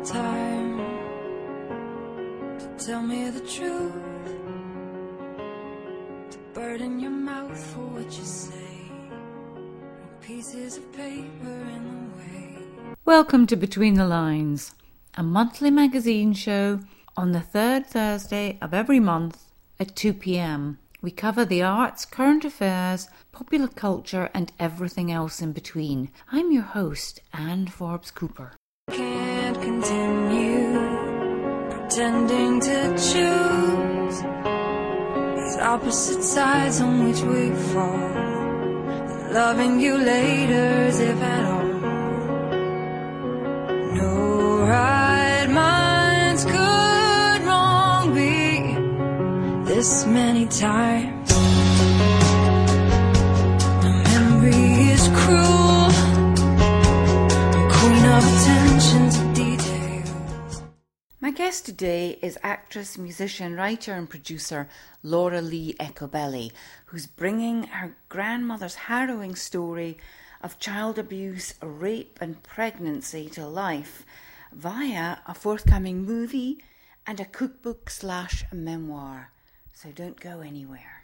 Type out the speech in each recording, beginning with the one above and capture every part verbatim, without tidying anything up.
time to tell me the truth, to burden your mouth for what you say, no pieces of paper in the way. Welcome to Between the Lines, a monthly magazine show on the third Thursday of every month at two p.m. We cover the arts, current affairs, popular culture and everything else in between. I'm your host, Anne Forbes Cooper. Can't continue pretending to choose these opposite sides on which we fall, and loving you later as if at all. No right minds could wrong be this many times. My memory is cruel, queen of attention to details. My guest today is actress, musician, writer and producer Laura Lee Ecobelli, who's bringing her grandmother's harrowing story of child abuse, rape and pregnancy to life via a forthcoming movie and a cookbook slash memoir. So don't go anywhere.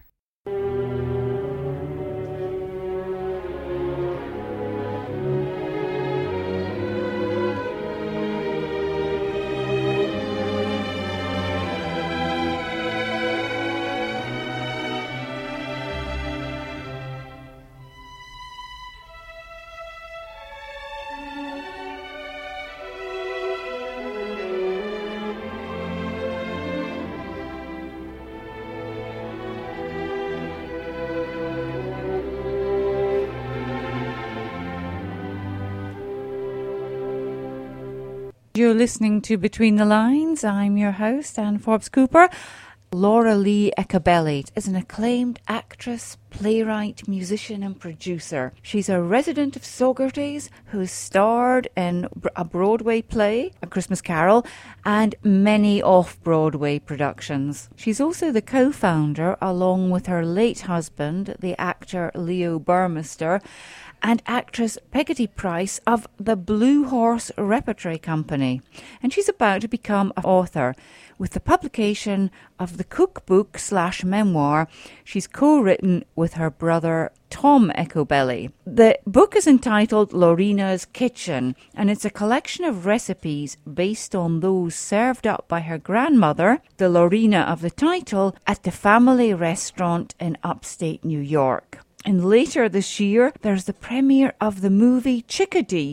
You're listening to Between the Lines. I'm your host, Anne Forbes Cooper. Laura Lee Ecobelli is an acclaimed actress, playwright, musician and producer. She's a resident of Saugerties who has starred in a Broadway play, A Christmas Carol, and many off-Broadway productions. She's also the co-founder, along with her late husband, the actor Leo Burmester, and actress Peggotty Price of the Blue Horse Repertory Company. And she's about to become an author. With the publication of the cookbook slash memoir she's co-written with her brother Tom Ecobelli. The book is entitled Lorina's Kitchen, and it's a collection of recipes based on those served up by her grandmother, the Lorina of the title, at the family restaurant in upstate New York. And later this year, there's the premiere of the movie Chickadee,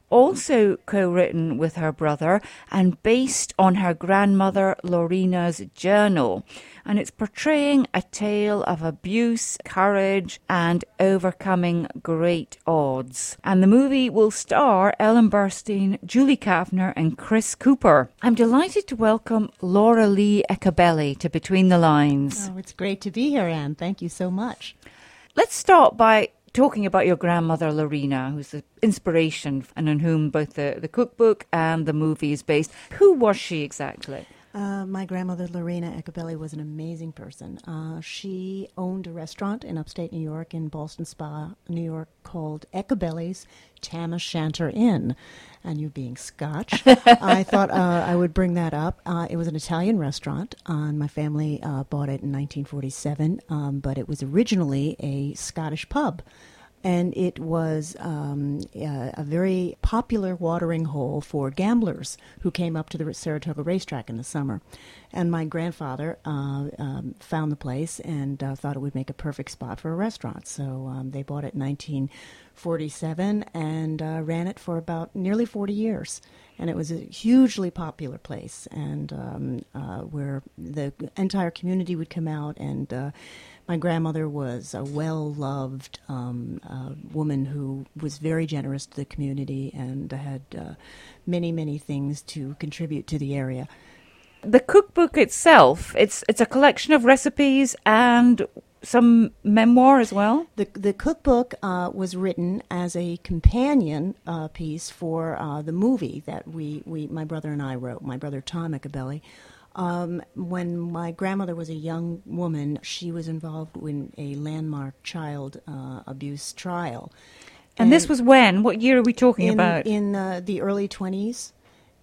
also co-written with her brother and based on her grandmother Lorina's journal. And it's portraying a tale of abuse, courage and overcoming great odds. And the movie will star Ellen Burstyn, Julie Kavner and Chris Cooper. I'm delighted to welcome Laura Lee Ecobelli to Between the Lines. Oh, it's great to be here, Anne. Thank you so much. Let's start by talking about your grandmother Lorina, who's the inspiration and on whom both the, the cookbook and the movie is based. Who was she exactly? Uh, my grandmother Lorina Ecobelli was an amazing person. Uh, she owned a restaurant in upstate New York, in Ballston Spa, New York, called Ecobelli's Tam O'Shanter Inn. And you being Scotch, I thought uh, I would bring that up. Uh, it was an Italian restaurant, uh, and my family uh, bought it in nineteen forty-seven, um, but it was originally a Scottish pub. And it was um, a, a very popular watering hole for gamblers who came up to the Saratoga racetrack in the summer. And my grandfather uh, um, found the place and uh, thought it would make a perfect spot for a restaurant. So um, they bought it in nineteen forty-seven and uh, ran it for about nearly forty years. And it was a hugely popular place, and um, uh, where the entire community would come out. And uh, my grandmother was a well-loved um, uh, woman who was very generous to the community and had uh, many, many things to contribute to the area. The cookbook itself, it's it's a collection of recipes and some memoir as well? The the cookbook uh, was written as a companion uh, piece for uh, the movie that we, we my brother and I wrote, my brother Tom Ecobelli. Um, when my grandmother was a young woman, she was involved in a landmark child uh, abuse trial. And, and this was when? What year are we talking in, about? In uh, the early twenties.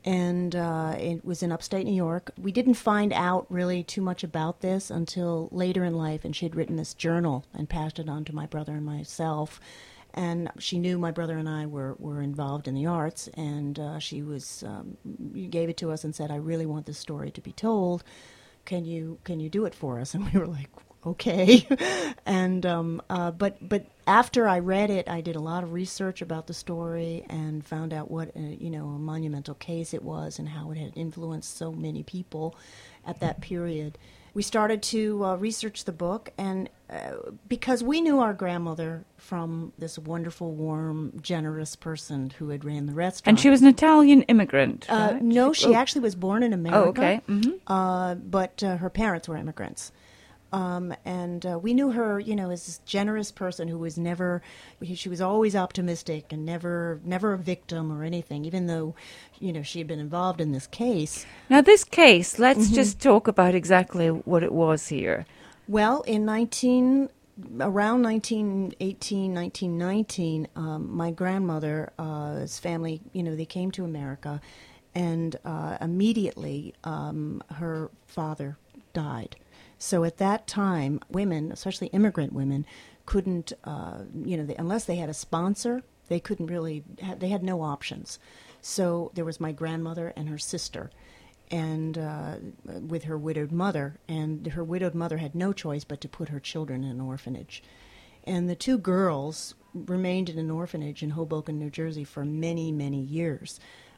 And uh, it was in upstate New York. We didn't find out really too much about this until later in life, and she had written this journal and passed it on to my brother and myself. And she knew my brother and I were, were involved in the arts, and uh, she was um, gave it to us and said, "I really want this story to be told. Can you can you do it for us?" And we were like, "Okay." and um, uh, but but after I read it, I did a lot of research about the story and found out what uh, you know a monumental case it was and how it had influenced so many people at that period. We started to uh, research the book, and uh, because we knew our grandmother from this wonderful, warm, generous person who had ran the restaurant. And she was an Italian immigrant, Uh, right? no, she Oh. actually was born in America. Oh, okay. Mhm. Uh, but uh, her parents were immigrants. Um, and uh, we knew her, you know, as this generous person who was never, she was always optimistic and never, never a victim or anything, even though, you know, she had been involved in this case. Now, this case, let's Mm-hmm. just talk about exactly what it was here. Well, in nineteen, around nineteen eighteen, nineteen nineteen, um, my grandmother's family, you know, they came to America, and uh, immediately um, her father died. So at that time, women, especially immigrant women, couldn't, uh, you know, they, unless they had a sponsor, they couldn't really, ha- they had no options. So there was my grandmother and her sister, and uh, with her widowed mother, and her widowed mother had no choice but to put her children in an orphanage. And the two girls remained in an orphanage in Hoboken, New Jersey for many, many years,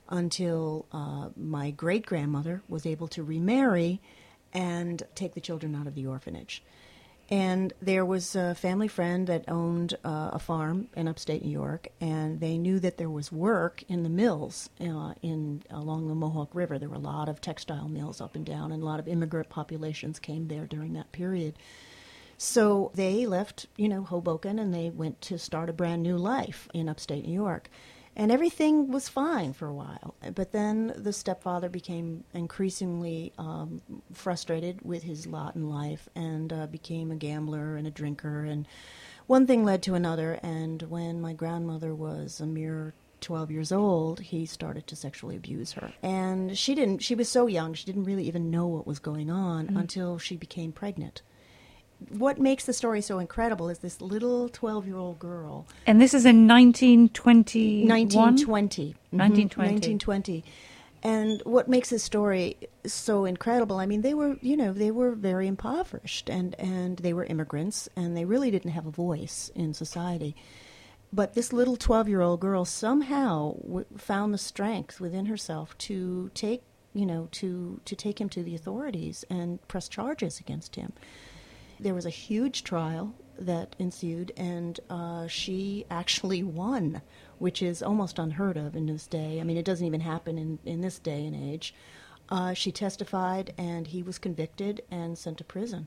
until uh, my great-grandmother was able to remarry and take the children out of the orphanage. And there was a family friend that owned uh, a farm in upstate New York, and they knew that there was work in the mills uh, in along the Mohawk River. There were a lot of textile mills up and down, and a lot of immigrant populations came there during that period. So they left, you know, Hoboken, and they went to start a brand new life in upstate New York. And everything was fine for a while. But then the stepfather became increasingly um, frustrated with his lot in life and uh, became a gambler and a drinker. And one thing led to another. And when my grandmother was a mere twelve years old, he started to sexually abuse her. And she didn't, she was so young, she didn't really even know what was going on mm. until she became pregnant. What makes the story so incredible is this little twelve-year-old girl. And this is in nineteen twenty-one? nineteen twenty. Mm-hmm. nineteen twenty. nineteen twenty. And what makes this story so incredible, I mean, they were, you know, they were very impoverished, and, and they were immigrants, and they really didn't have a voice in society. But this little twelve-year-old girl somehow w- found the strength within herself to take, you know, to, to take him to the authorities and press charges against him. There was a huge trial that ensued, and uh, she actually won, which is almost unheard of in this day. I mean, it doesn't even happen in, in this day and age. Uh, she testified, and he was convicted and sent to prison.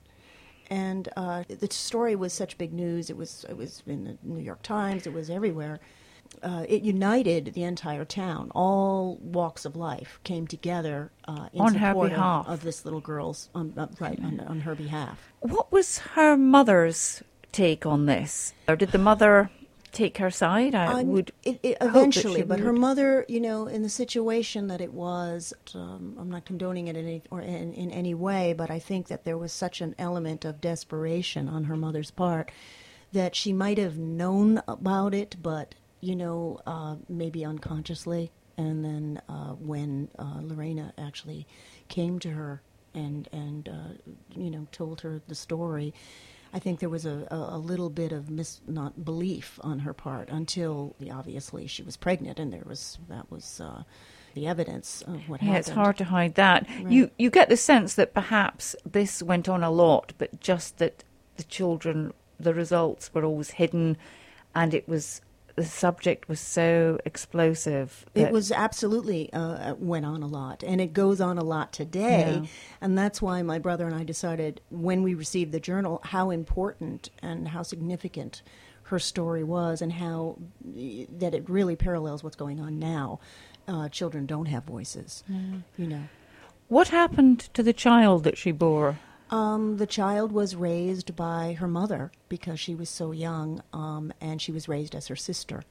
And uh, the story was such big news. It was it was in the New York Times. It was everywhere. Uh, it united the entire town. All walks of life came together uh, in on her support behalf of, of this little girl's, um, uh, right, on, on her behalf. What was her mother's take on this? Or did the mother take her side? I Um, would it, it, hope that eventually, she but her would. mother, you know, in the situation that it was, um, I'm not condoning it in any, or in, in any way, but I think that there was such an element of desperation on her mother's part that she might have known about it, but you know, uh, maybe unconsciously. And then uh, when uh, Lorena actually came to her and, and uh, you know, told her the story, I think there was a, a, a little bit of mis- not belief on her part until, obviously, she was pregnant, and there was that was uh, the evidence of what Yeah, happened. it's hard to hide that. Right. You you get the sense that perhaps this went on a lot, but just that the children, the results were always hidden, and it was the subject was so explosive. It that- was absolutely uh, went on a lot, and it goes on a lot today. Yeah. And that's why my brother and I decided when we received the journal how important and how significant her story was, and how that it really parallels what's going on now. Uh, children don't have voices, Mm. you know. What happened to the child that she bore? Um, the child was raised by her mother because she was so young, um, and she was raised as her sister.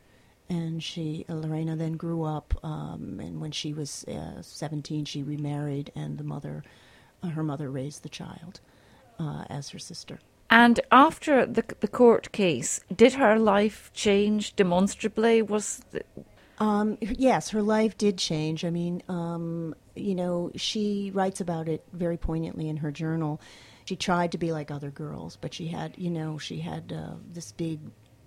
And she, uh, Lorena, then grew up, um, and when she was uh, seventeen, she remarried, and the mother, uh, her mother raised the child uh, as her sister. And after the the court case, did her life change demonstrably? Was the... Um, yes, her life did change. I mean, um, you know, she writes about it very poignantly in her journal. She tried to be like other girls, but she had, you know, she had uh, this big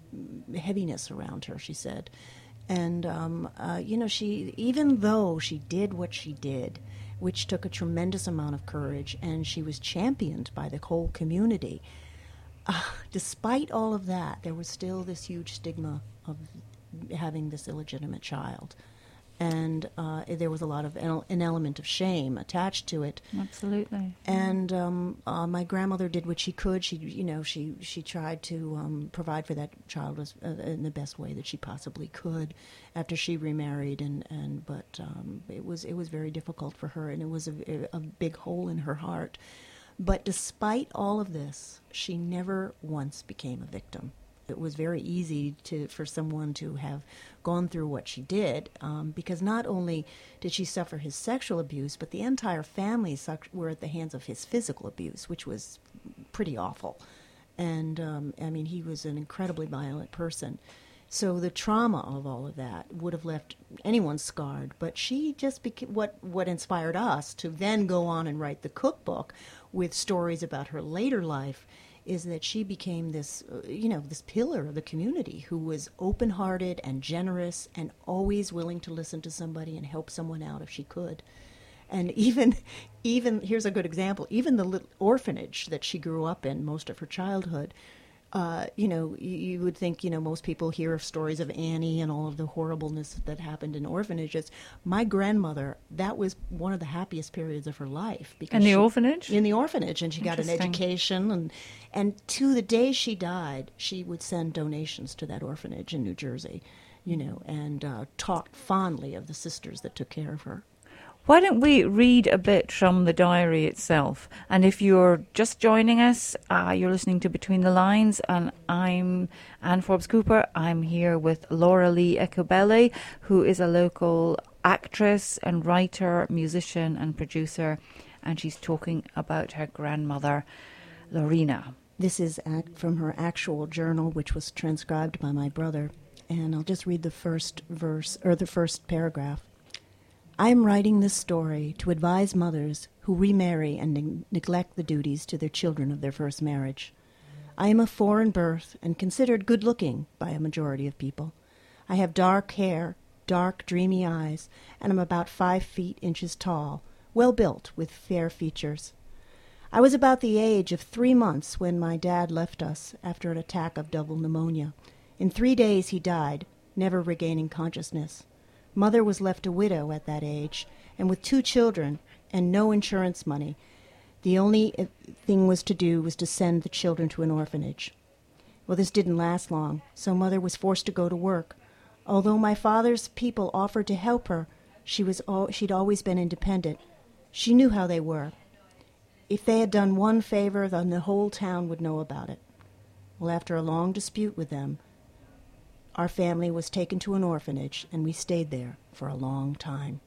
heaviness around her, she said. And, um, uh, you know, she, even though she did what she did, which took a tremendous amount of courage, and she was championed by the whole community, uh, despite all of that, there was still this huge stigma of having this illegitimate child. And uh, there was a lot of el- an element of shame attached to it. Absolutely. And um, uh, my grandmother did what she could. She, you know, she she tried to um, provide for that child as, uh, in the best way that she possibly could. After she remarried, and and but um, it was it was very difficult for her, and it was a, a big hole in her heart. But despite all of this, she never once became a victim. It was very easy to for someone to have gone through what she did, um, because not only did she suffer his sexual abuse, but the entire family suc- were at the hands of his physical abuse, which was pretty awful. And, um, I mean, he was an incredibly violent person. So the trauma of all of that would have left anyone scarred. But she just became what, what inspired us to then go on and write the cookbook with stories about her later life, is that she became this, uh, you know, this pillar of the community who was open-hearted and generous and always willing to listen to somebody and help someone out if she could. And even, even here's a good example, even the little orphanage that she grew up in most of her childhood, uh, you know, you, you would think, you know, most people hear of stories of Annie and all of the horribleness that happened in orphanages. My grandmother, that was one of the happiest periods of her life. Because in the she, orphanage? In the orphanage, and she got an education. And, and to the day she died, she would send donations to that orphanage in New Jersey, you know, and uh, talked fondly of the sisters that took care of her. Why don't we read a bit from the diary itself? And if you're just joining us, uh, you're listening to Between the Lines, and I'm Anne Forbes Cooper. I'm here with Laura Lee Ecobelli, who is a local actress and writer, musician and producer, and she's talking about her grandmother, Lorena. This is act from her actual journal, which was transcribed by my brother, and I'll just read the first verse, or the first paragraph. I am writing this story to advise mothers who remarry and ne- neglect the duties to their children of their first marriage. I am of foreign birth and considered good-looking by a majority of people. I have dark hair, dark, dreamy eyes, and am about five feet inches tall, well-built with fair features. I was about the age of three months when my dad left us after an attack of double pneumonia. In three days he died, never regaining consciousness. Mother was left a widow at that age, and with two children and no insurance money, the only thing was to do was to send the children to an orphanage. Well, this didn't last long, so Mother was forced to go to work. Although my father's people offered to help her, she was al- she'd always been independent. She knew how they were. If they had done one favor, then the whole town would know about it. Well, after a long dispute with them, our family was taken to an orphanage, and we stayed there for a long time.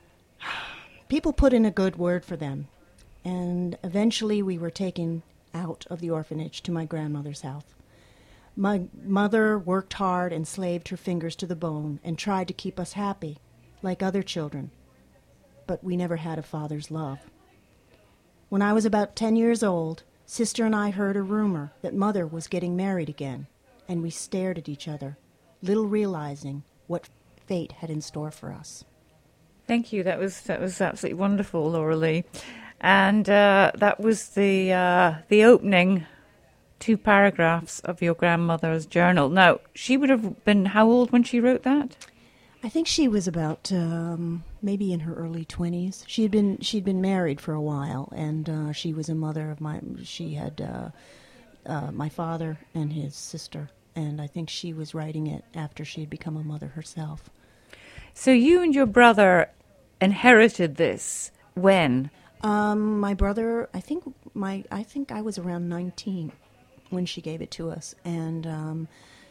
People put in a good word for them, and eventually we were taken out of the orphanage to my grandmother's house. My mother worked hard and slaved her fingers to the bone and tried to keep us happy, like other children, but we never had a father's love. When I was about ten years old, Sister and I heard a rumor that Mother was getting married again, and we stared at each other, little realizing what fate had in store for us. Thank you. That was that was absolutely wonderful, Laura Lee. And uh, that was the uh, the opening two paragraphs of your grandmother's journal. Now, she would have been how old when she wrote that? I think she was about um, maybe in her early twenties. She had been she'd been married for a while, and uh, she was a mother of my. She had uh, uh, my father and his sister. And I think she was writing it after she had become a mother herself. So you and your brother inherited this when? Um, my brother, I think my, I think I was around nineteen when she gave it to us, and um,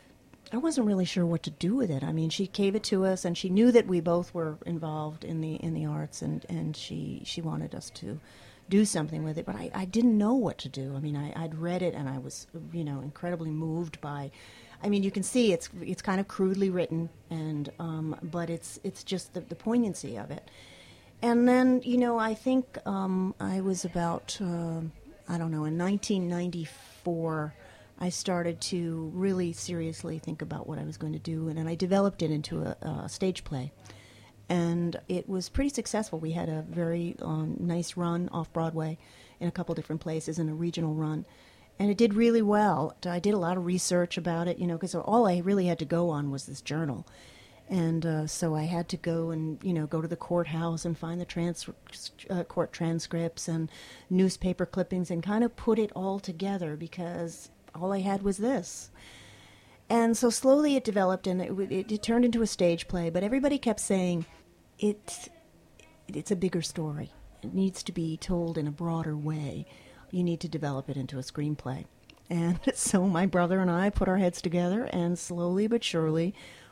I wasn't really sure what to do with it. I mean, she gave it to us, and she knew that we both were involved in the in the arts, and, and she she wanted us to do something with it. But I, I didn't know what to do. I mean, I, I'd read it, and I was, you know, incredibly moved by. I mean, you can see it's it's kind of crudely written, and um, but it's it's just the, the poignancy of it. And then, you know, I think um, I was about uh, I don't know in nineteen ninety-four. I started to really seriously think about what I was going to do, and, and I developed it into a, a stage play. And it was pretty successful. We had a very um, nice run off-Broadway in a couple different places and a regional run. And it did really well. I did a lot of research about it, you know, because all I really had to go on was this journal. And uh, so I had to go and, you know, go to the courthouse and find the trans- uh, court transcripts and newspaper clippings and kind of put it all together because all I had was this. And so slowly it developed, and it, it, it turned into a stage play, but everybody kept saying, it, it's a bigger story. It needs to be told in a broader way. You need to develop it into a screenplay. And so my brother and I put our heads together, and slowly but surely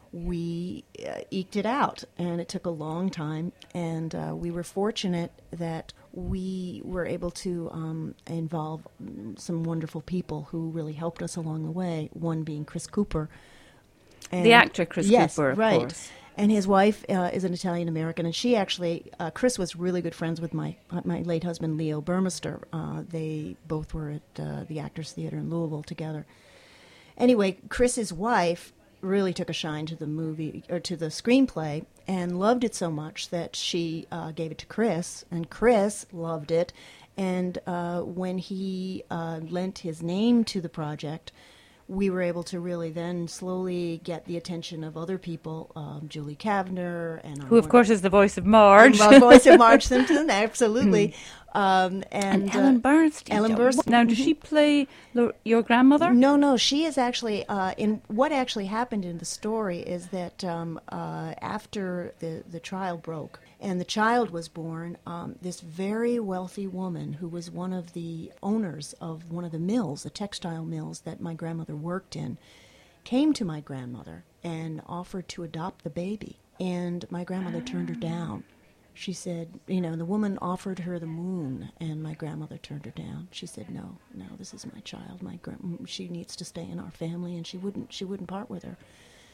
we uh, eked it out. And it took a long time, and uh, we were fortunate that we were able to um, involve some wonderful people who really helped us along the way, one being Chris Cooper. And the actor Chris yes, Cooper, of right. course. And his wife uh, is an Italian-American, and she actually, uh, Chris was really good friends with my my late husband, Leo Burmester. Uh, they both were at uh, the Actors Theater in Louisville together. Anyway, Chris's wife really took a shine to the movie, or to the screenplay, and loved it so much that she uh, gave it to Chris, and Chris loved it. And uh, when he uh, lent his name to the project, we were able to really then slowly get the attention of other people, um, Julie Kavner, and who, of course, is the voice of Marge. The voice of Marge Simpson, absolutely. Um, and, and Ellen uh, Bernstein. Ellen Bernstein. Now, does she play lo- your grandmother? No, no. She is actually, uh, in what actually happened in the story is that um, uh, after the, the trial broke and the child was born, um, this very wealthy woman who was one of the owners of one of the mills, the textile mills that my grandmother worked in, came to my grandmother and offered to adopt the baby. And my grandmother turned her down. She said, you know, the woman offered her the moon, and my grandmother turned her down. She said, "No, no, this is my child. My gra- she needs to stay in our family," and she wouldn't. She wouldn't part with her.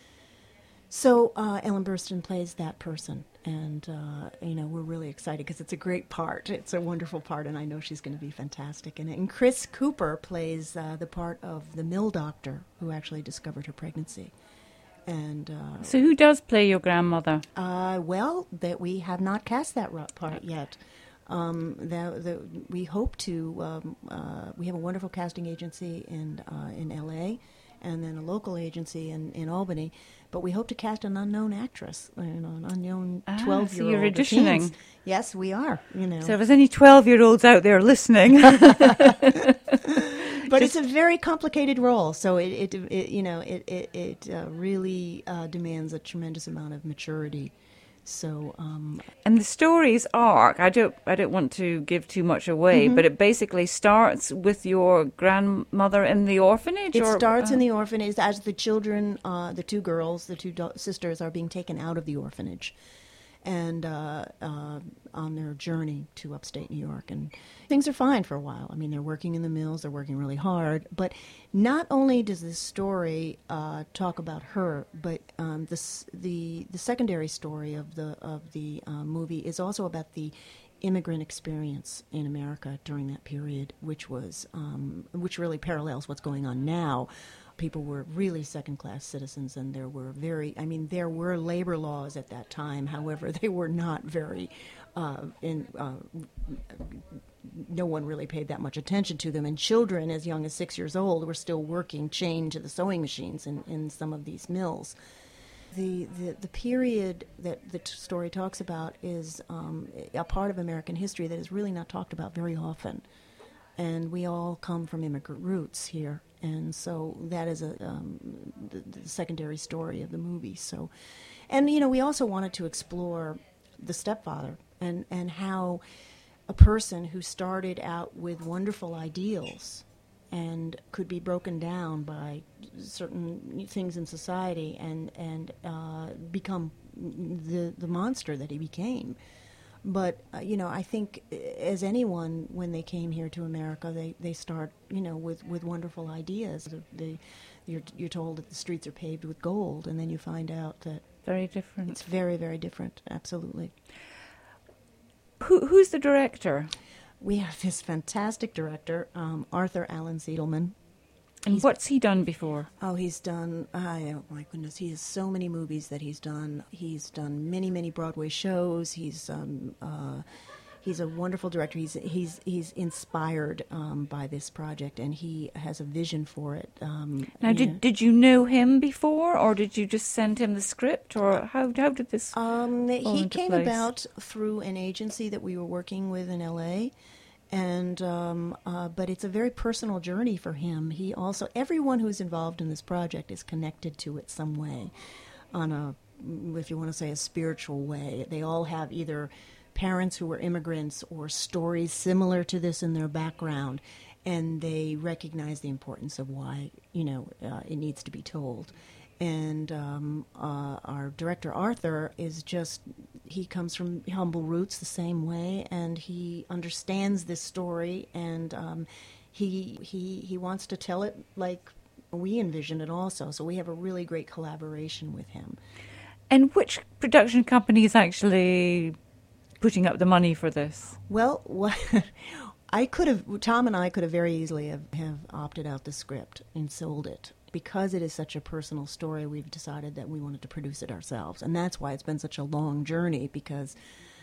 So uh, Ellen Burstyn plays that person, and uh, you know, we're really excited because it's a great part. It's a wonderful part, and I know she's going to be fantastic in it. And Chris Cooper plays uh, the part of the mill doctor who actually discovered her pregnancy. And uh, so who does play your grandmother? Uh, well, that we have not cast that part yet. Um, the, the, we hope to. Um, uh, we have a wonderful casting agency in uh, in L A, and then a local agency in, in Albany. But we hope to cast an unknown actress, you know, an unknown twelve-year-old. Ah, so you're auditioning. Yes, we are. You know. So if there's any twelve-year-olds out there listening. But Just, it's a very complicated role, so it, it, it you know, it it, it uh, really uh, demands a tremendous amount of maturity. So, um, and the story's arc, I don't, I don't want to give too much away, mm-hmm. but it basically starts with your grandmother in the orphanage. It or, starts uh, in the orphanage as the children, uh, the two girls, the two do- sisters, are being taken out of the orphanage, and uh, uh, on their journey to upstate New York. And things are fine for a while. I mean, they're working in the mills, they're working really hard. But not only does this story uh, talk about her, but um, this, the the secondary story of the of the uh, movie is also about the immigrant experience in America during that period, which was um, which really parallels what's going on now. People were really second-class citizens, and there were very, I mean, there were labor laws at that time. However, they were not very, uh, in, uh, no one really paid that much attention to them. And children as young as six years old were still working chained to the sewing machines in, in some of these mills. The, the the period that the t- story talks about is um, a part of American history that is really not talked about very often. And we all come from immigrant roots here. And so that is a um, the, the secondary story of the movie. So, and you know, we also wanted to explore the stepfather and, and how a person who started out with wonderful ideals and could be broken down by certain things in society and and uh, become the the monster that he became. But, uh, you know, I think as anyone, when they came here to America, they, they start, you know, with, with wonderful ideas. They, you're, you're told that the streets are paved with gold, and then you find out that very different. It's very, very different, absolutely. Who, who's the director? We have this fantastic director, um, Arthur Allen Siedelman. And He's, what's he done before? Oh, he's done, I, oh my goodness, he has so many movies that he's done. He's done many, many Broadway shows. He's um, uh, he's a wonderful director. He's he's he's inspired um, by this project, and he has a vision for it. Um, now, did know. did you know him before, or did you just send him the script, or how how did this Um, fall he into came place? about through an agency that we were working with in L A, and um, uh, but it's a very personal journey for him. He also, everyone who's involved in this project is connected to it some way, on a, if you want to say, a spiritual way. They all have either parents who were immigrants or stories similar to this in their background, and they recognize the importance of why, you know, uh, it needs to be told. And um, uh, our director, Arthur, is just, he comes from humble roots the same way, and he understands this story, and um, he, he, he wants to tell it like we envision it also. So we have a really great collaboration with him. And which production company is actually putting up the money for this? Well, what, I could have, Tom and I could have very easily have, have opted out the script and sold it. Because it is such a personal story, we've decided that we wanted to produce it ourselves. And that's why it's been such a long journey, because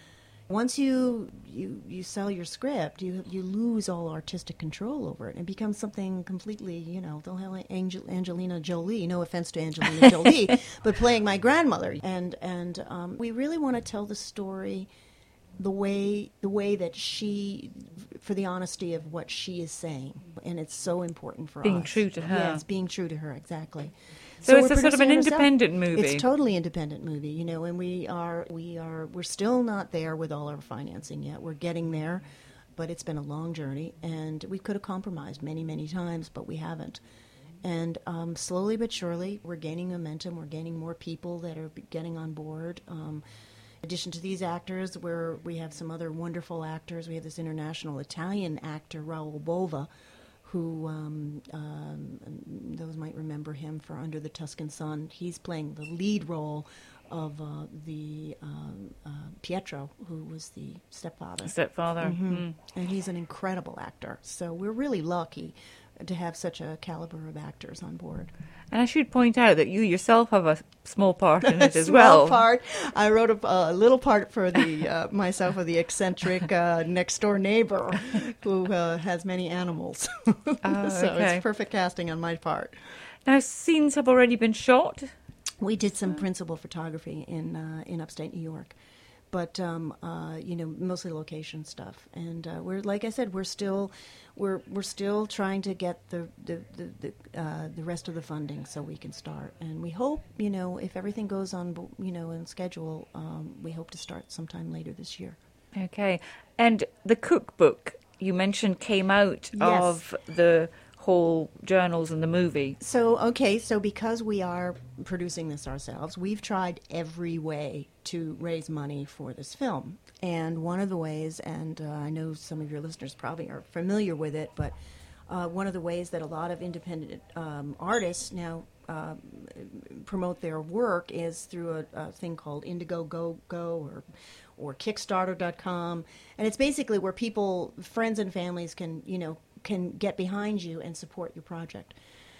once you you, you sell your script, you you lose all artistic control over it. It becomes something completely, you know, the hell Angel, Angelina Jolie, no offense to Angelina Jolie, but playing my grandmother. And, and um, we really want to tell the story the way the way that she, for the honesty of what she is saying, and it's so important for being us. true to her. Yes, being true to her, exactly. So, so it's a sort of an independent movie. It's totally independent movie, you know, and we are we are we're still not there with all our financing yet. We're getting there, but it's been a long journey, and we could have compromised many many times, but we haven't. And um, slowly but surely, we're gaining momentum. We're gaining more people that are getting on board. Um, In addition to these actors, where we have some other wonderful actors, we have this international Italian actor, Raul Bova, who um, um, those might remember him for Under the Tuscan Sun. He's playing the lead role of uh, the um, uh, Pietro, who was the stepfather. Stepfather. Mm-hmm. Mm. And he's an incredible actor. So we're really lucky to have such a caliber of actors on board. And I should point out that you yourself have a small part in it as Small well. part. I wrote a, a little part for the uh, myself of the eccentric uh, next door neighbor who uh, has many animals. Oh, so okay. it's perfect casting on my part. Now, scenes have already been shot. We did some principal photography in uh, in upstate New York, but um, uh, you know, mostly location stuff. And uh, we're, like I said, we're still we're we're still trying to get the the the the, uh, the rest of the funding so we can start. And we hope, you know, if everything goes on, you know, in schedule, um, we hope to start sometime later this year. Okay. And the cookbook you mentioned came out Yes. of the whole journals and the movie. So, okay, so because we are producing this ourselves, we've tried every way to raise money for this film. And one of the ways, and uh, I know some of your listeners probably are familiar with it, but uh, one of the ways that a lot of independent um, artists now uh, promote their work is through a, a thing called Indiegogo or or Kickstarter dot com. And it's basically where people, friends and families can, you know, can get behind you and support your project.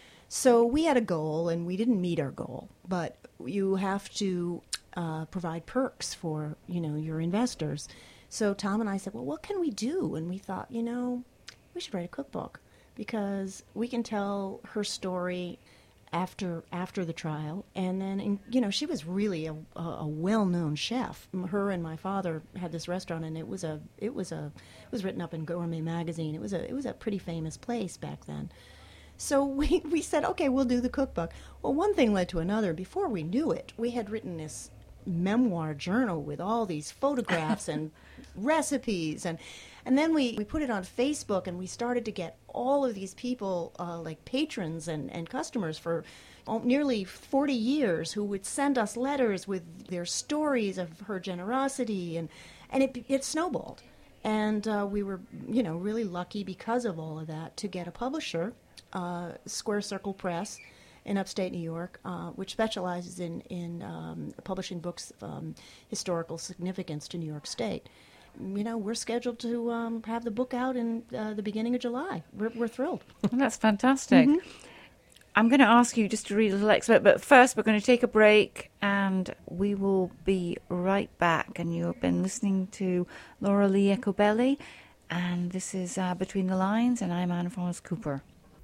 So we had a goal, and we didn't meet our goal, but you have to uh, provide perks for, you know, your investors. So Tom and I said, well, what can we do? And we thought, you know, we should write a cookbook, because we can tell her story after after the trial. And then, and, you know, she was really a, a, a well-known chef. Her and my father had this restaurant, and it was a it was a it was written up in Gourmet magazine. It was a it was a pretty famous place back then. So we, we said, okay, we'll do the cookbook. Well, one thing led to another. Before we knew it, we had written this memoir journal with all these photographs and recipes, and and then we, we put it on Facebook, and we started to get all of these people, uh, like patrons and, and customers for oh, nearly forty years, who would send us letters with their stories of her generosity, and, and it, it snowballed. And uh, we were, you know, really lucky because of all of that to get a publisher, uh, Square Circle Press, in upstate New York, uh, which specializes in, in um, publishing books of um, historical significance to New York State. You know, we're scheduled to um, have the book out in uh, the beginning of July. We're, we're thrilled. Well, that's fantastic. Mm-hmm. I'm going to ask you just to read a little excerpt, but first we're going to take a break and we will be right back. And you have been listening to Laura Lee Ecobelli, and this is uh, Between the Lines, and I'm Anne Forbes Cooper.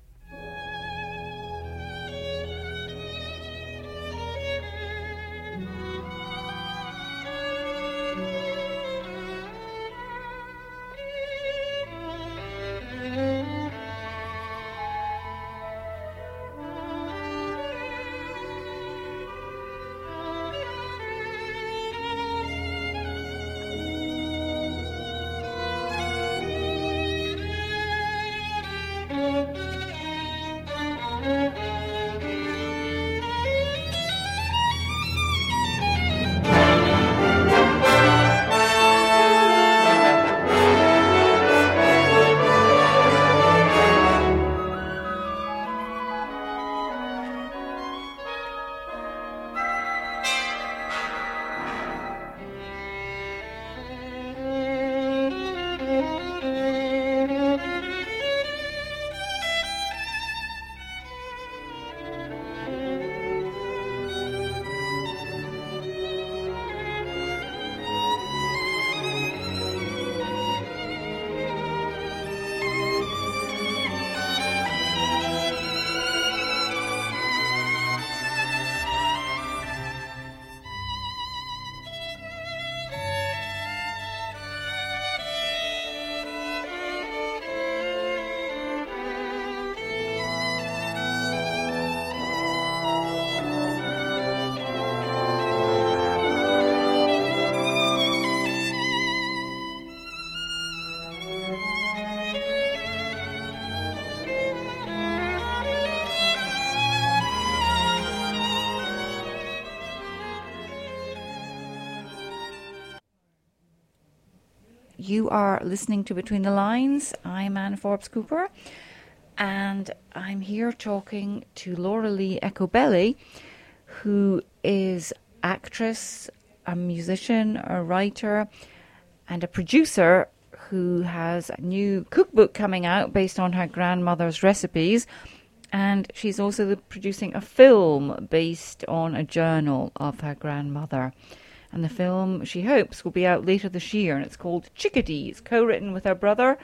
You are listening to Between the Lines. I'm Anne Forbes Cooper, and I'm here talking to Laura Lee Ecobelli, who is actress, a musician, a writer, and a producer who has a new cookbook coming out based on her grandmother's recipes. And she's also the, producing a film based on a journal of her grandmother. And the film, she hopes, will be out later this year. And it's called Chickadees, co-written with her brother.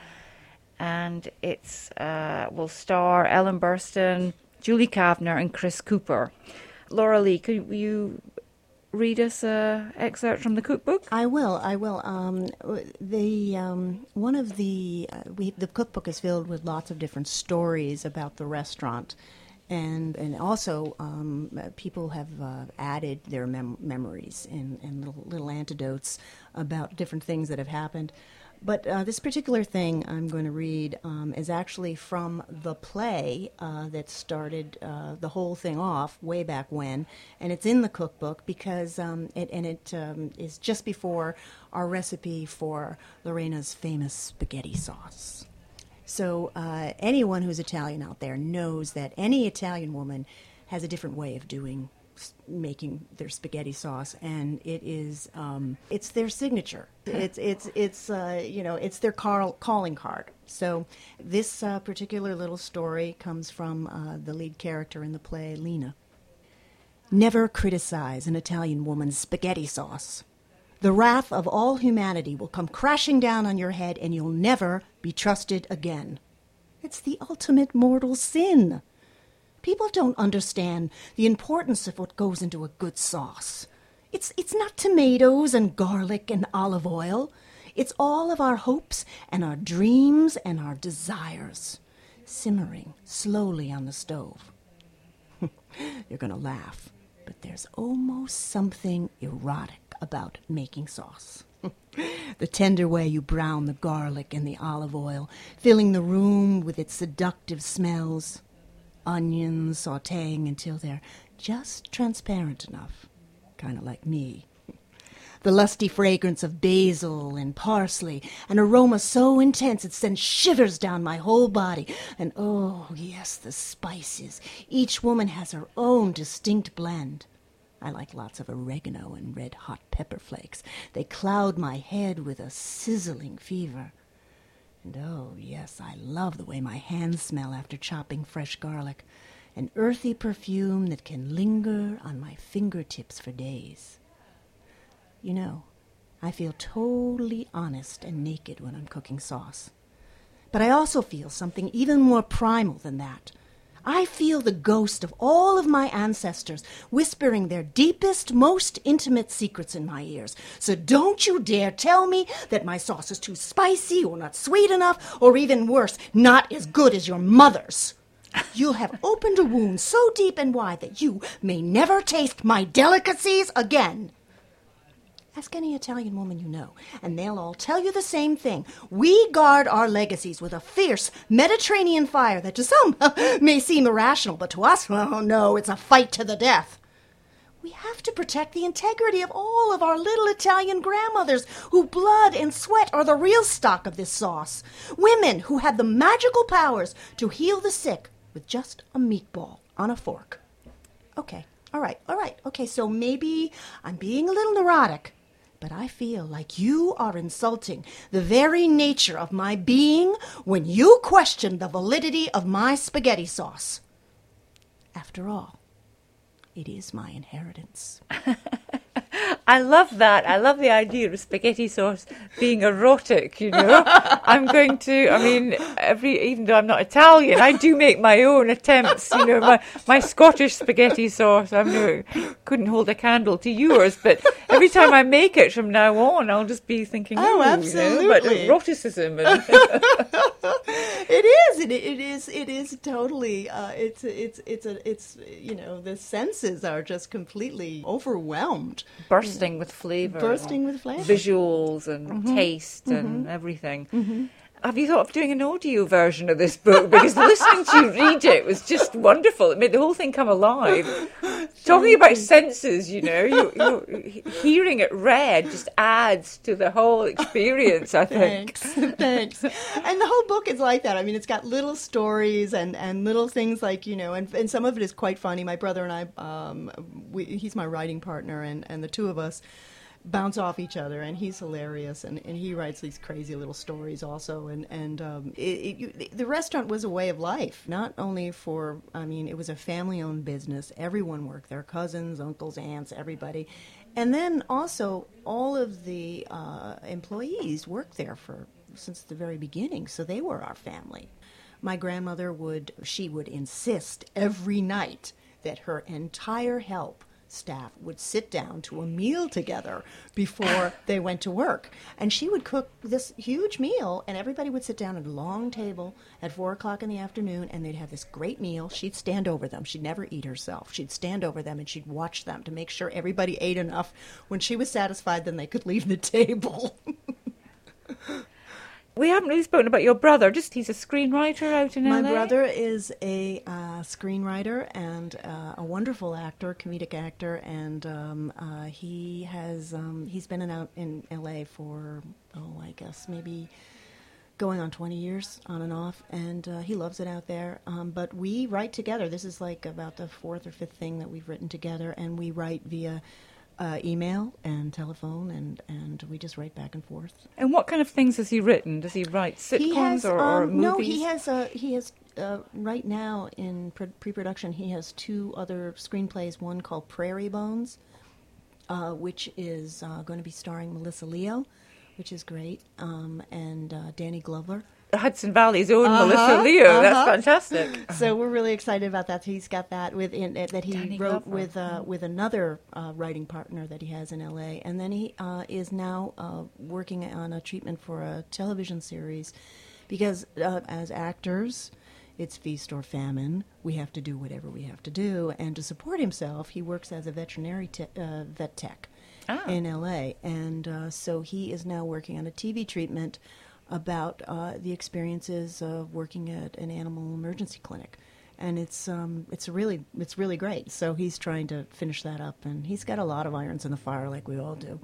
And it's uh, will star Ellen Burstyn, Julie Kavner, and Chris Cooper. Laura Lee, could you read us an excerpt from the cookbook? I will. I will. Um, the um, one of the uh, we the cookbook is filled with lots of different stories about the restaurant, and and also um, people have uh, added their mem- memories and, and little, little anecdotes about different things that have happened. But uh, this particular thing I'm going to read um, is actually from the play uh, that started uh, the whole thing off way back when, and it's in the cookbook because um, it and it um, is just before our recipe for Lorena's famous spaghetti sauce. So uh, anyone who's Italian out there knows that any Italian woman has a different way of doing making their spaghetti sauce, and it is um, it's their signature. It's it's it's uh, you know it's their car- calling card. So this uh, particular little story comes from uh, the lead character in the play, Lena. Never criticize an Italian woman's spaghetti sauce. The wrath of all humanity will come crashing down on your head, and you'll never be trusted again. It's the ultimate mortal sin. People don't understand the importance of what goes into a good sauce. It's it's not tomatoes and garlic and olive oil. It's all of our hopes and our dreams and our desires, simmering slowly on the stove. You're going to laugh. but there's almost something erotic about making sauce. The tender way you brown the garlic and the olive oil, filling the room with its seductive smells. Onions sautéing until they're just transparent enough, kind of like me. The lusty fragrance of basil and parsley, an aroma so intense it sends shivers down my whole body. And oh, yes, the spices. Each woman has her own distinct blend. I like lots of oregano and red hot pepper flakes. They cloud my head with a sizzling fever. And oh, yes, I love the way my hands smell after chopping fresh garlic. An earthy perfume that can linger on my fingertips for days. You know, I feel totally honest and naked when I'm cooking sauce. But I also feel something even more primal than that. I feel the ghost of all of my ancestors whispering their deepest, most intimate secrets in my ears. So don't you dare tell me that my sauce is too spicy or not sweet enough, or even worse, not as good as your mother's. You'll have opened a wound so deep and wide that you may never taste my delicacies again. Ask any Italian woman you know, and they'll all tell you the same thing. We guard our legacies with a fierce Mediterranean fire that to some may seem irrational, but to us, oh no, it's a fight to the death. We have to protect the integrity of all of our little Italian grandmothers whose blood and sweat are the real stock of this sauce. Women who had the magical powers to heal the sick with just a meatball on a fork. Okay, all right, all right. Okay, so maybe I'm being a little neurotic. But I feel like you are insulting the very nature of my being when you question the validity of my spaghetti sauce. After all, it is my inheritance. I love that. I love the idea of spaghetti sauce being erotic, you know. I'm going to, I mean, every even though I'm not Italian, I do make my own attempts, you know, my, my Scottish spaghetti sauce. I mean, couldn't hold a candle to yours, but every time I make it from now on, I'll just be thinking, oh, absolutely. You know, but eroticism. And it is. It, it is. It is totally. Uh, it's. It's. It's a. It's. You know, the senses are just completely overwhelmed. Bursting with flavour. Bursting with flavour. Visuals and mm-hmm. taste mm-hmm. and everything. Mm-hmm. Have you thought of doing an audio version of this book? Because listening to you read it was just wonderful. It made the whole thing come alive. Talking about senses, you know, you, you, hearing it read just adds to the whole experience, I think. Thanks, thanks. And the whole book is like that. I mean, it's got little stories and, and little things like, you know, and, and some of it is quite funny. My brother and I, um, we, he's my writing partner, and, and the two of us bounce off each other, and he's hilarious, and, and he writes these crazy little stories also, and and um, it, it, you, the restaurant was a way of life, not only for, I mean, it was a family-owned business. Everyone worked there, cousins, uncles, aunts, everybody, and then also all of the uh, employees worked there for since the very beginning, so they were our family. My grandmother would, she would insist every night that her entire help staff would sit down to a meal together before they went to work. And she would cook this huge meal, and everybody would sit down at a long table at four o'clock in the afternoon, and they'd have this great meal. She'd stand over them. She'd never eat herself. She'd stand over them, and she'd watch them to make sure everybody ate enough. When she was satisfied, then they could leave the table. We haven't really spoken about your brother. Just he's a screenwriter out in My L A. My brother is a uh, screenwriter and uh, a wonderful actor, comedic actor, and um, uh, he has um, he's been in, out in L A for oh I guess maybe going on twenty years on and off, and uh, he loves it out there. Um, but we write together. This is like about the fourth or fifth thing that we've written together, and we write via Uh, email and telephone, and, and we just write back and forth. And what kind of things has he written? Does he write sitcoms he has, or, um, or movies? No, he has. Uh, he has uh, right now in pre- pre-production. He has two other screenplays. One called Prairie Bones, uh, which is uh, going to be starring Melissa Leo, which is great, um, and uh, Danny Glover. Hudson Valley's own uh-huh, Melissa Leo. Uh-huh. That's fantastic. So we're really excited about that. He's got that with in, uh, that he Danny wrote Glover. with uh, with another uh, writing partner that he has in L A, and then he uh, is now uh, working on a treatment for a television series, because uh, as actors, It's feast or famine. We have to do whatever we have to do. And to support himself, he works as a veterinary te- uh, vet tech Ah. in L A. And uh, so he is now working on a T V treatment about uh, the experiences of working at an animal emergency clinic. And it's um, it's really it's really great. So he's trying to finish that up, and he's got a lot of irons in the fire, like we all do.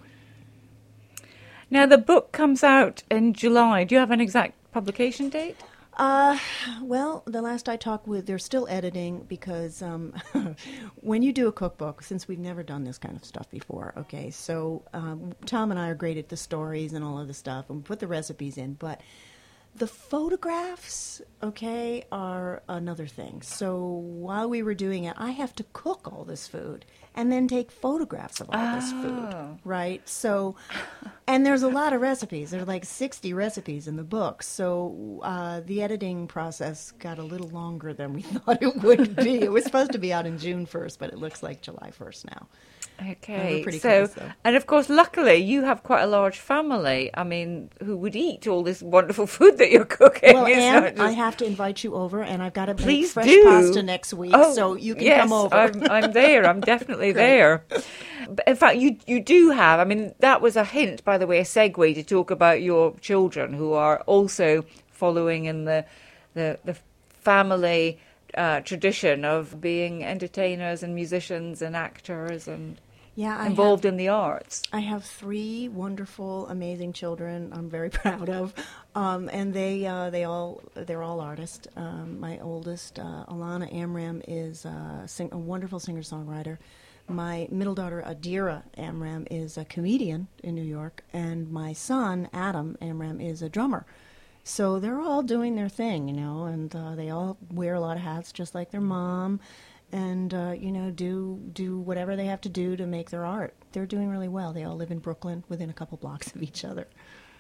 Now, the book comes out in July. Do you have an exact publication date? Uh, well, the last I talked with, they're still editing because um, when you do a cookbook, since we've never done this kind of stuff before, okay, so um, Tom and I are great at the stories and all of the stuff, and we put the recipes in, but the photographs, okay, are another thing. So while we were doing it, I have to cook all this food and then take photographs of all Oh. this food, right? So, and there's a lot of recipes. There are like sixty recipes in the book. So uh, the editing process got a little longer than we thought it would be. It was supposed to be out in June first, but it looks like July first now. Okay, we're pretty so, close, though. and of course, luckily, you have quite a large family. I mean, who would eat all this wonderful food that you're cooking? Well, It's Anne, not just- I have to invite you over, and I've got to make Please fresh do. pasta next week, Oh, so you can yes, come over. I'm, I'm there. I'm definitely there. But in fact, you you do have. I mean, that was a hint, by the way, a segue to talk about your children who are also following in the the, the family uh, tradition of being entertainers and musicians and actors and yeah, I involved have, in the arts. I have three wonderful, amazing children. I'm very proud of, um, and they uh, they all they're all artists. Um, my oldest, uh, Alana Amram, is uh, sing- a wonderful singer songwriter. My middle daughter, Adira Amram, is a comedian in New York, and my son, Adam Amram, is a drummer. So they're all doing their thing, you know, and uh, they all wear a lot of hats, just like their mom. And, uh, you know, do do whatever they have to do to make their art. They're doing really well. They all live in Brooklyn, within a couple blocks of each other.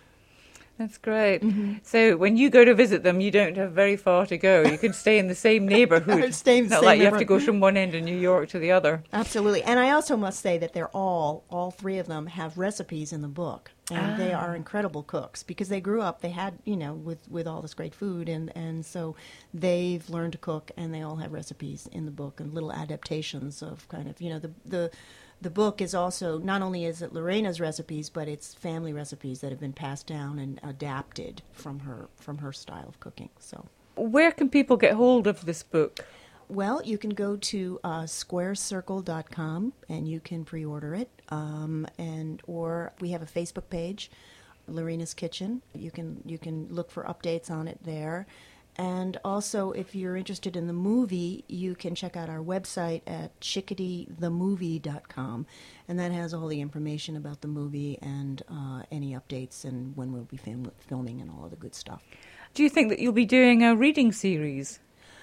That's great. Mm-hmm. So when you go to visit them, you don't have very far to go. You can stay in the same neighborhood. Stay in the Not same like you have to neighborhood. go from one end of New York to the other. Absolutely. And I also must say that they're all, all three of them have recipes in the book. And they are incredible cooks because they grew up, they had, you know, with, with all this great food. And, and so they've learned to cook, and they all have recipes in the book and little adaptations of kind of, you know, the the the book is also, not only is it Lorena's recipes, but it's family recipes that have been passed down and adapted from her from her style of cooking. So, Where can people get hold of this book? well, you can go to uh, square circle dot com and you can pre-order it. Um, and or we have a Facebook page, Lorena's Kitchen. You can you can look for updates on it there. And also, if you're interested in the movie, you can check out our website at chickadee the movie dot com, and that has all the information about the movie and uh, any updates and when we'll be film- filming and all of the good stuff. Do you think that you'll be doing a reading series?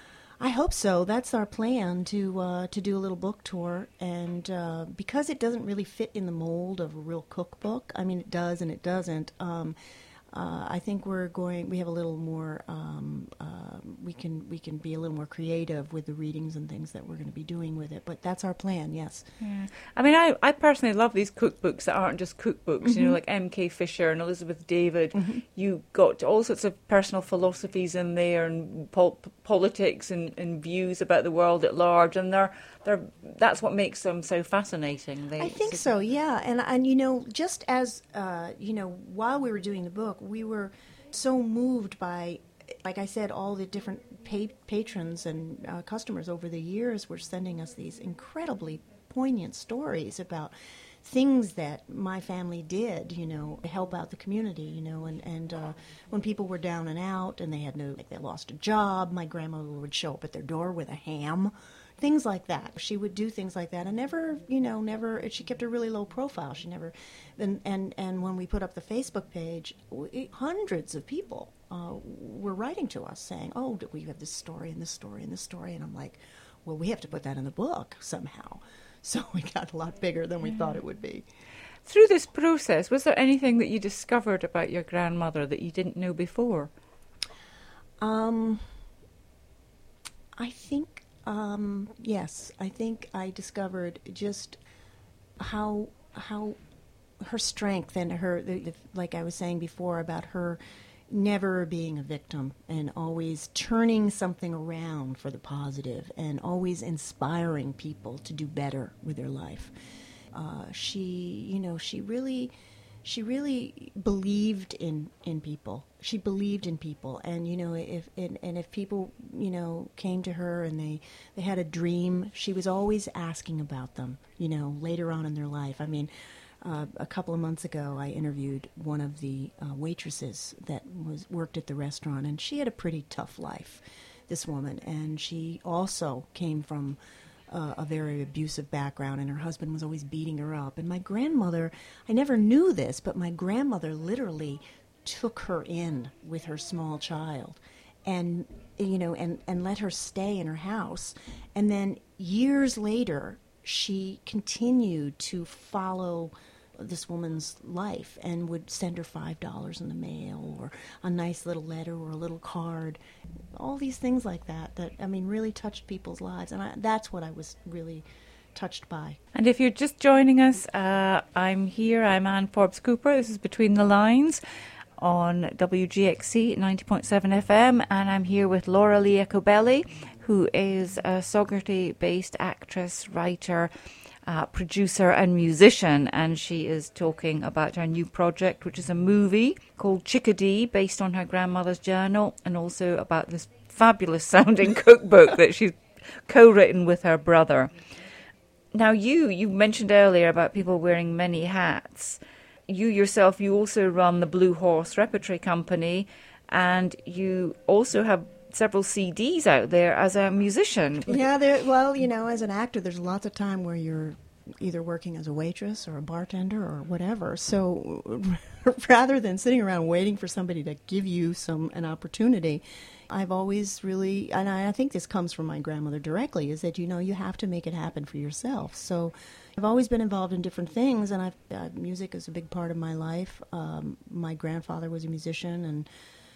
I hope so. That's our plan, to uh, to do a little book tour, and uh, because it doesn't really fit in the mold of a real cookbook. I mean, it does and it doesn't. Um, uh, I think we're going. We have a little more. Um, uh, we can we can be a little more creative with the readings and things that we're going to be doing with it. But that's our plan. Yes. Yeah. I mean, I, I personally love these cookbooks that aren't just cookbooks, Mm-hmm. you know, like M K Fisher and Elizabeth David. Mm-hmm. You got all sorts of personal philosophies in there and pol- politics and, and views about the world at large, and they're, they're, that's what makes them so fascinating. They, I think so, yeah. And, and you know, just as, uh, you know, while we were doing the book, we were so moved by, like I said, all the different pa- patrons and uh, customers over the years were sending us these incredibly poignant stories about things that my family did, you know, to help out the community, you know, and, and uh, when people were down and out and they had no, like they lost a job, my grandmother would show up at their door with a ham. Things like that. She would do things like that, and never, you know, never. She kept a really low profile. She never, and and, and when we put up the Facebook page, we, hundreds of people uh, were writing to us saying, "Oh, we have this story and this story and this story," and I'm like, "Well, we have to put that in the book somehow." So we got a lot bigger than we yeah. thought it would be. Through this process, was there anything that you discovered about your grandmother that you didn't know before? Um, I think. Um, yes, I think I discovered just how how her strength and her, the, the, like I was saying before about her never being a victim and always turning something around for the positive and always inspiring people to do better with their life. Uh, she, you know, she really, she really believed in, in people. She believed in people, and you know, if and, and if people, you know, came to her and they, they had a dream, she was always asking about them. You know, later on in their life. I mean, uh, a couple of months ago, I interviewed one of the uh, waitresses that was worked at the restaurant, and she had a pretty tough life. This woman, and she also came from Uh, a very abusive background, and her husband was always beating her up. And my grandmother, I never knew this, but my grandmother literally took her in with her small child and, you know, and, and let her stay in her house. And then years later, she continued to follow this woman's life and would send her five dollars in the mail or a nice little letter or a little card, all these things like that that, I mean, really touched people's lives. And I, that's what I was really touched by. And if you're just joining us, uh, I'm here, I'm Anne Forbes Cooper. This is Between the Lines on W G X C ninety point seven F M, and I'm here with Laura Lee Ecobelli, who is a Saugerty-based actress, writer, Uh, producer and musician, and she is talking about her new project, which is a movie called Chickadee, based on her grandmother's journal, and also about this fabulous sounding cookbook that she's co-written with her brother. Now, you you mentioned earlier about people wearing many hats. You yourself, you also run the Blue Horse Repertory Company, and you also have several C Ds out there as a musician. Yeah, there. Well, you know, as an actor, there's lots of time where you're either working as a waitress or a bartender or whatever. So rather than sitting around waiting for somebody to give you some an opportunity, I've always really, and I, I think this comes from my grandmother directly, is that, you know, you have to make it happen for yourself. So I've always been involved in different things, and I've uh, music is a big part of my life. Um, my grandfather was a musician, and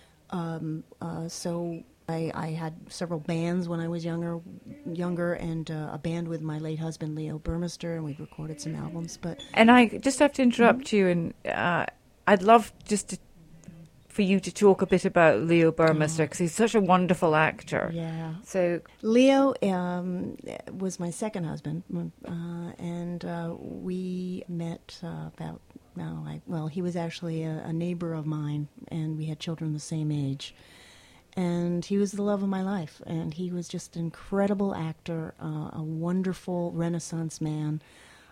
um, uh, so I, I had several bands when I was younger, younger, and uh, a band with my late husband Leo Burmester, and we recorded some albums. But and I just have to interrupt mm-hmm. you, and uh, I'd love just to, for you to talk a bit about Leo Burmester, because oh. he's such a wonderful actor. Yeah. So Leo um, was my second husband, uh, and uh, we met uh, about now. I, well, he was actually a, a neighbor of mine, and we had children the same age. And he was the love of my life, and he was just an incredible actor, uh, a wonderful Renaissance man,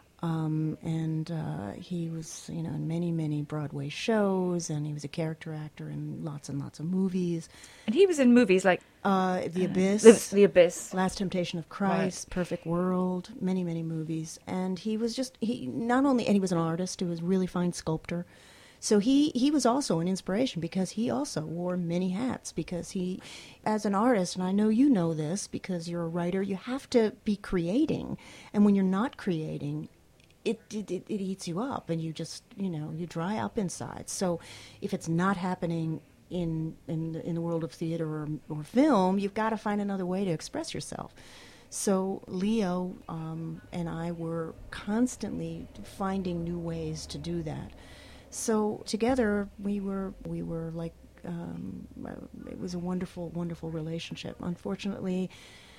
um, and uh, he was, you know, in many, many Broadway shows, and he was a character actor in lots and lots of movies. And he was in movies like uh, The uh, Abyss, the, the Abyss, Last Temptation of Christ, right. Perfect World, many, many movies. And he was just he not only, and he was an artist, he was a really fine sculptor. So he, he was also an inspiration, because he also wore many hats, because he, as an artist, and I know you know this because you're a writer, you have to be creating. And when you're not creating, it, it, it, it eats you up, and you just, you know, you dry up inside. So if it's not happening in in the, in the world of theater or, or film, you've got to find another way to express yourself. So Leo um, and I were constantly finding new ways to do that. So together we were we were like um, it was a wonderful wonderful relationship. Unfortunately,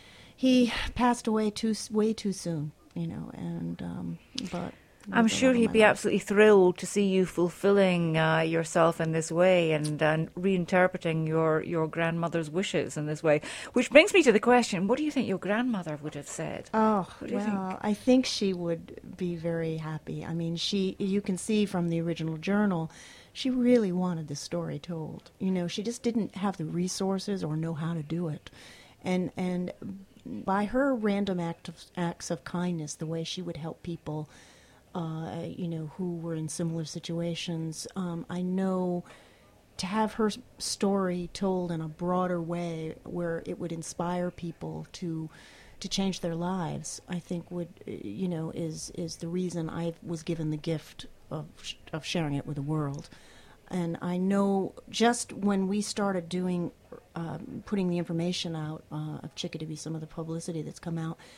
he passed away too way too soon, you know. And um, but I'm sure he'd be life. absolutely thrilled to see you fulfilling uh, yourself in this way and uh, reinterpreting your your grandmother's wishes in this way. Which brings me to the question: what do you think your grandmother would have said? Oh, well, think? I think she would be very happy. I mean, she you can see from the original journal, she really wanted the story told. You know, she just didn't have the resources or know how to do it. And and by her random act of, acts of kindness, the way she would help people, Uh, you know, who were in similar situations. Um, I know to have her story told in a broader way where it would inspire people to to change their lives, I think would, you know, is is the reason I was given the gift of of sharing it with the world. And I know just when we started doing, um, putting the information out uh, of Chickadee, some of the publicity that's come out,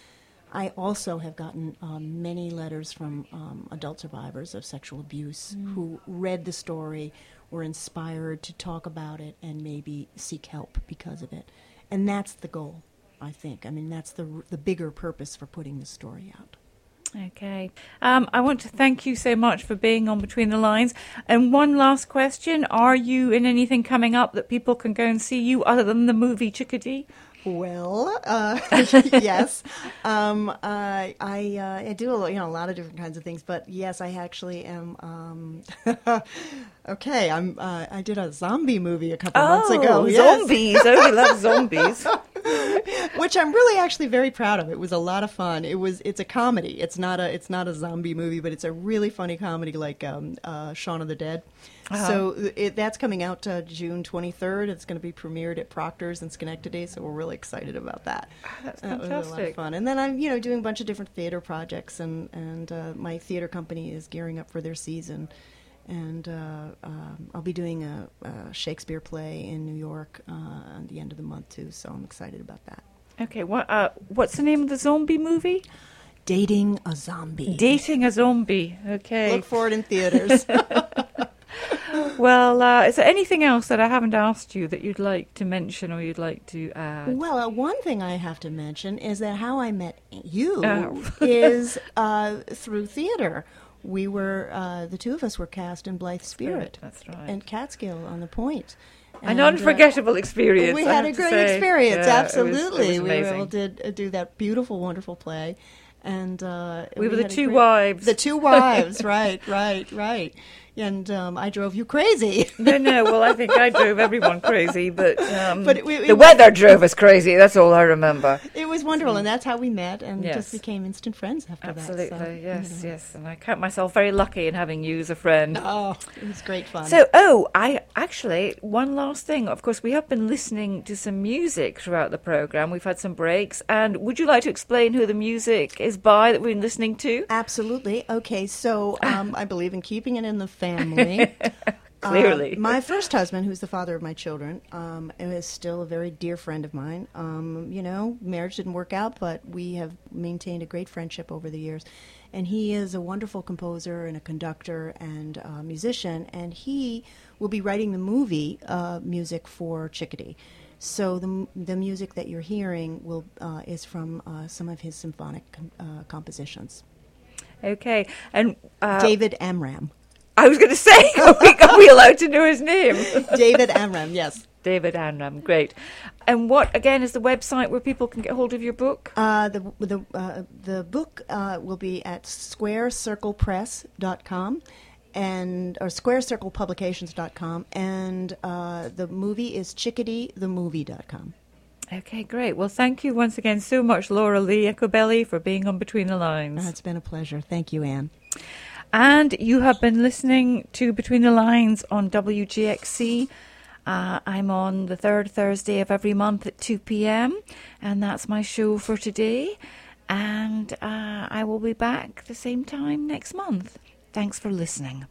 I also have gotten um, many letters from um, adult survivors of sexual abuse mm. who read the story, were inspired to talk about it, and maybe seek help because of it. And that's the goal, I think. I mean, that's the the bigger purpose for putting the story out. Okay. Um, I want to thank you so much for being on Between the Lines. And one last question. Are you in anything coming up that people can go and see you other than the movie Chickadee? Well, uh, yes, um, uh, I uh, I do a, you know a lot of different kinds of things, but yes, I actually am. Um, okay, I'm. Uh, I did a zombie movie a couple oh, months ago. Zombies! Yes. Oh, we love zombies. Which I'm really actually very proud of. It was a lot of fun. It was. It's a comedy. It's not a. It's not a zombie movie, but it's a really funny comedy like um, uh, Shaun of the Dead. Uh-huh. So it, that's coming out uh, June twenty-third. It's going to be premiered at Proctor's in Schenectady, so we're really excited about that. Oh, that's that fantastic. was a lot of fun. And then I'm, you know, doing a bunch of different theater projects, and and uh, my theater company is gearing up for their season, and uh, um, I'll be doing a, a Shakespeare play in New York uh, at the end of the month too. So I'm excited about that. Okay, what uh, what's the name of the zombie movie? Dating a Zombie. Dating a Zombie. Okay. Look for it in theaters. Well, uh, is there anything else that I haven't asked you that you'd like to mention or you'd like to add? Well, uh, one thing I have to mention is that how I met you oh. is uh, through theater. We were, uh, the two of us were cast in Blythe Spirit. That's right. And Catskill on the Point. And, An unforgettable uh, experience. We I had have a great say. experience, yeah, absolutely. It was, it was we were able to uh, do that beautiful, wonderful play. And uh, we, we were the two great, wives. The two wives, right, right, right. And um, I drove you crazy. no, no. Well, I think I drove everyone crazy, but, um, but it, it, the it, weather drove us crazy. That's all I remember. It was wonderful, and that's how we met, and yes. just became instant friends after Absolutely, that. Absolutely, so, yes, you know. yes. And I count myself very lucky in having you as a friend. Oh, it was great fun. So, oh, I actually, one last thing. Of course, we have been listening to some music throughout the programme. We've had some breaks. And would you like to explain who the music is by that we've been listening to? Absolutely. Okay, so um, I believe in keeping it in the family. Clearly. Uh, my first husband, who's the father of my children, um, is still a very dear friend of mine. Um, you know, marriage didn't work out, but we have maintained a great friendship over the years. And he is a wonderful composer and a conductor and a musician, and he will be writing the movie uh, music for Chickadee. So the the music that you're hearing will uh, is from uh, some of his symphonic com- uh, compositions. Okay, and uh, David Amram. I was going to say, are we, are we allowed to know his name? David Amram, yes. David Amram, great. And what, again, is the website where people can get hold of your book? Uh, the the uh, the book uh, will be at square circle press dot com and or square circle publications dot com, and uh, the movie is chickadee the movie dot com. Okay, great. Well, thank you once again so much, Laura Lee Ecobelli, for being on Between the Lines. Uh, it's been a pleasure. Thank you, Anne. And you have been listening to Between the Lines on W G X C. Uh, I'm on the third Thursday of every month at two p.m. and that's my show for today. And uh, I will be back the same time next month. Thanks for listening.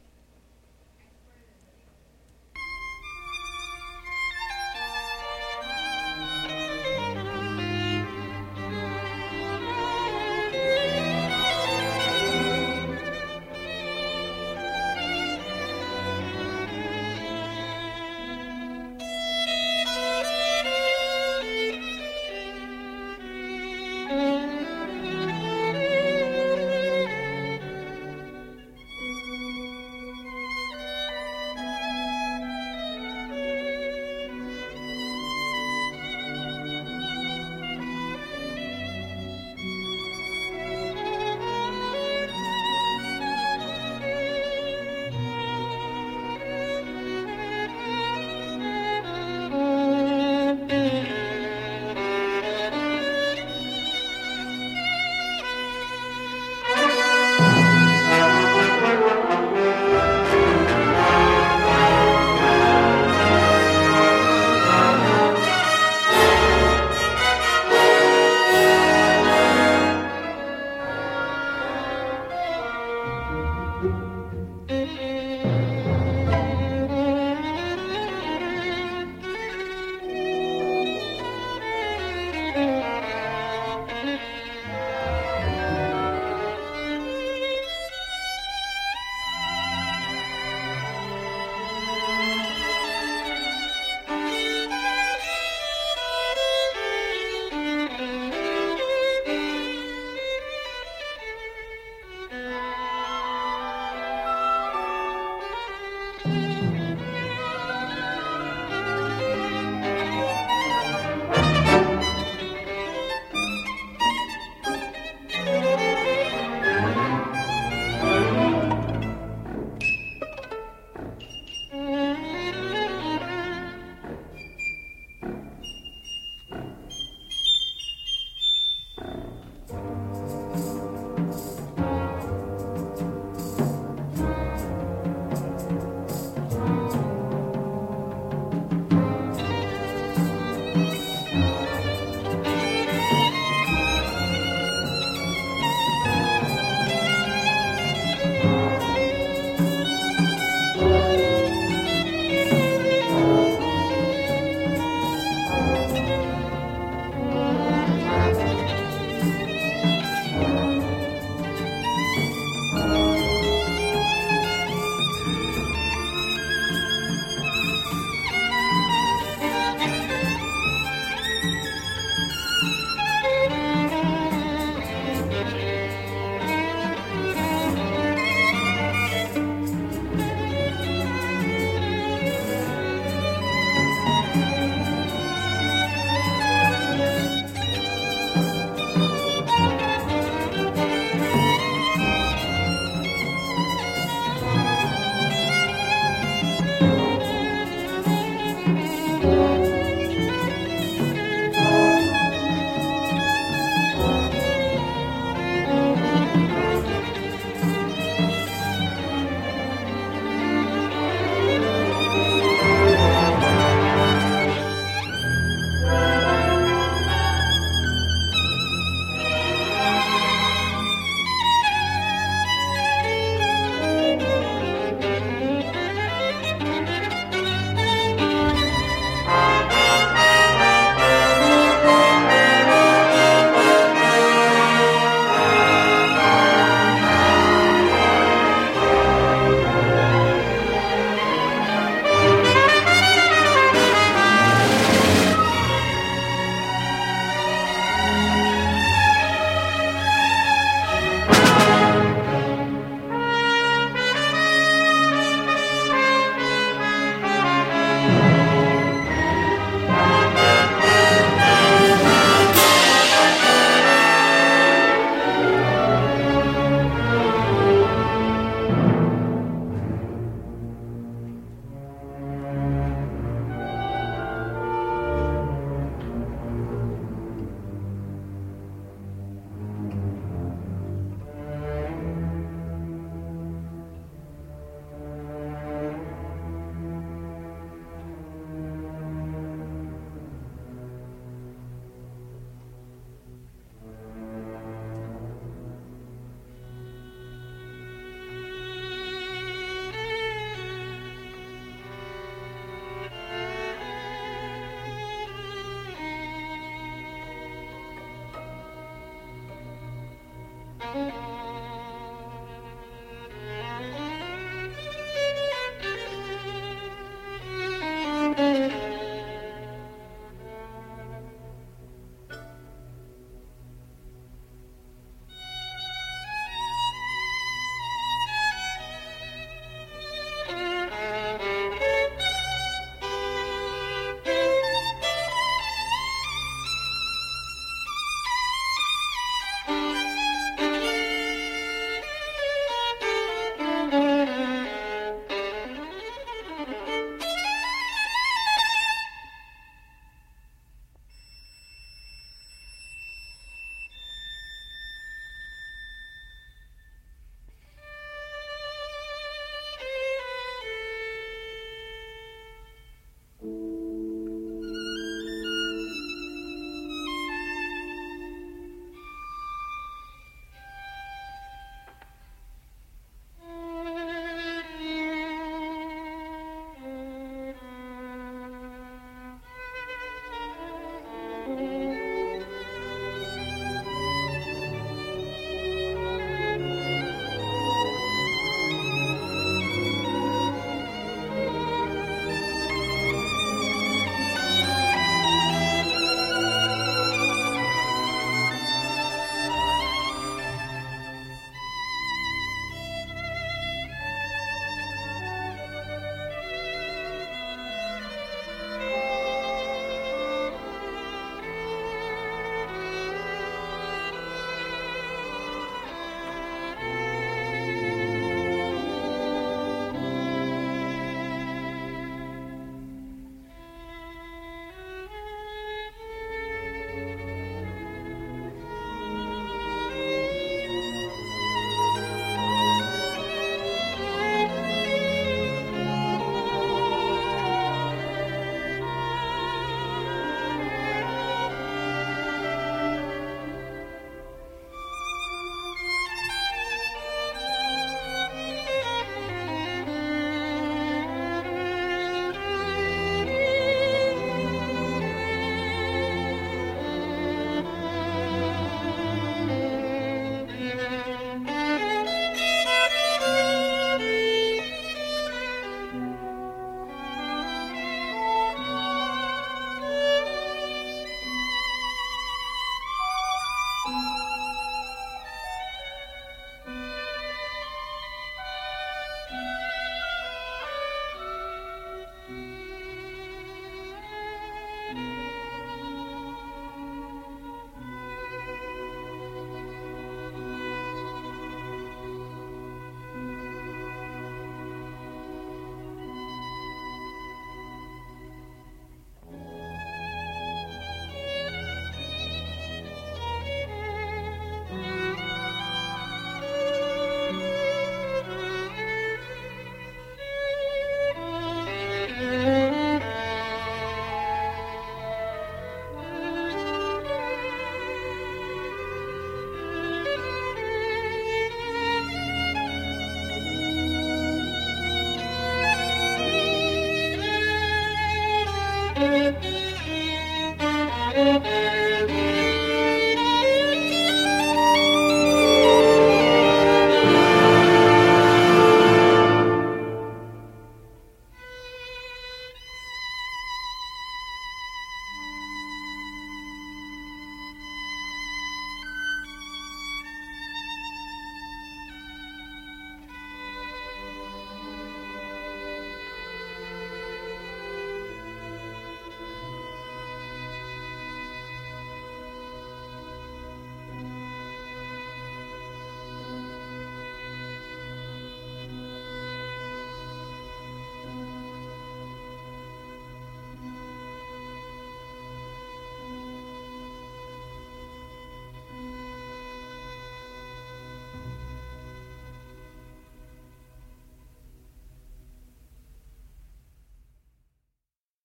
Thank you.